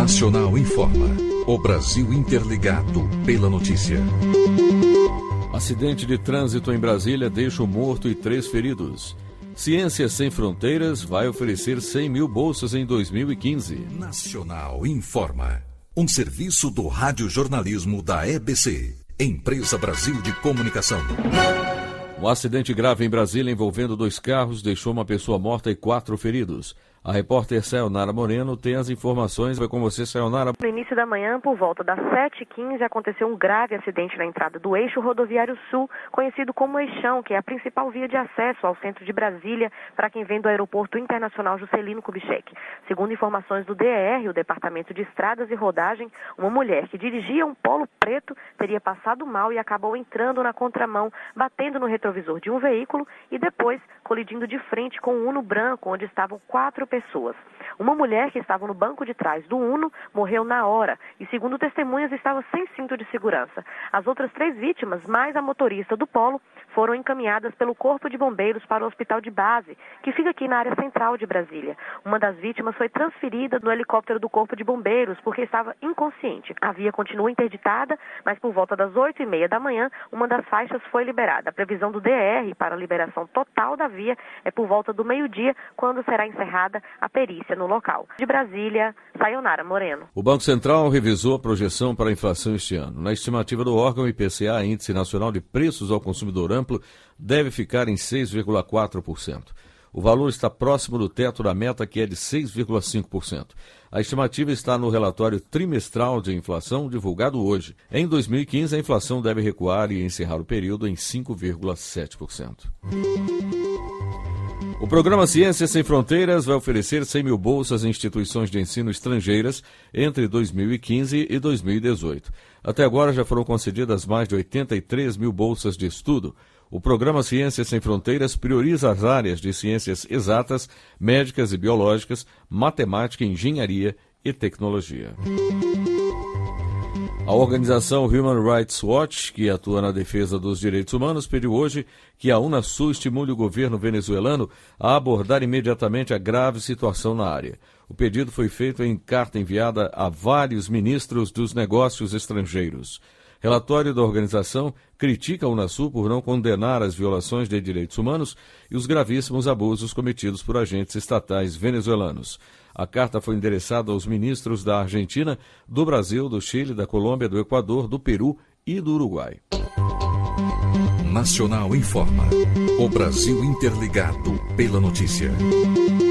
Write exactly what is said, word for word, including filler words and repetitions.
Nacional informa. O Brasil interligado pela notícia. Acidente de trânsito em Brasília deixa um morto e três feridos. Ciência Sem Fronteiras vai oferecer cem mil bolsas em dois mil e quinze. Nacional informa. Um serviço do radiojornalismo da E B C, Empresa Brasil de Comunicação. Um acidente grave em Brasília envolvendo dois carros deixou uma pessoa morta e quatro feridos. A repórter Sayonara Moreno tem as informações. Vai com você, Sayonara. No início da manhã, por volta das sete e quinze, aconteceu um grave acidente na entrada do eixo rodoviário sul, conhecido como Eixão, que é a principal via de acesso ao centro de Brasília para quem vem do Aeroporto Internacional Juscelino Kubitschek. Segundo informações do D E R, o Departamento de Estradas e Rodagem, uma mulher que dirigia um Polo preto teria passado mal e acabou entrando na contramão, batendo no retrovisor de um veículo e depois colidindo de frente com um Uno branco, onde estavam quatro pessoas. Uma mulher que estava no banco de trás do Uno morreu na hora e, segundo testemunhas, estava sem cinto de segurança. As outras três vítimas, mais a motorista do Polo, foram encaminhadas pelo Corpo de Bombeiros para o Hospital de Base, que fica aqui na área central de Brasília. Uma das vítimas foi transferida no helicóptero do Corpo de Bombeiros porque estava inconsciente. A via continua interditada, mas por volta das oito e meia da manhã, uma das faixas foi liberada. A previsão do D E R para a liberação total da via é por volta do meio-dia, quando será encerrada a perícia no local. De Brasília, Sayonara Moreno. O Banco Central revisou a projeção para a inflação este ano. Na estimativa do órgão, o I P C A, Índice Nacional de Preços ao Consumidor Amplo, deve ficar em seis vírgula quatro por cento. O valor está próximo do teto da meta, que é de seis vírgula cinco por cento. A estimativa está no relatório trimestral de inflação divulgado hoje. Em dois mil e quinze, a inflação deve recuar e encerrar o período em cinco vírgula sete por cento. O programa Ciência Sem Fronteiras vai oferecer cem mil bolsas em instituições de ensino estrangeiras entre dois mil e quinze e dois mil e dezoito. Até agora já foram concedidas mais de oitenta e três mil bolsas de estudo. O programa Ciência Sem Fronteiras prioriza as áreas de ciências exatas, médicas e biológicas, matemática, engenharia e tecnologia. A organização Human Rights Watch, que atua na defesa dos direitos humanos, pediu hoje que a Unasul estimule o governo venezuelano a abordar imediatamente a grave situação na área. O pedido foi feito em carta enviada a vários ministros dos negócios estrangeiros. Relatório da organização critica a Unasul por não condenar as violações de direitos humanos e os gravíssimos abusos cometidos por agentes estatais venezuelanos. A carta foi endereçada aos ministros da Argentina, do Brasil, do Chile, da Colômbia, do Equador, do Peru e do Uruguai. Nacional informa. O Brasil interligado pela notícia.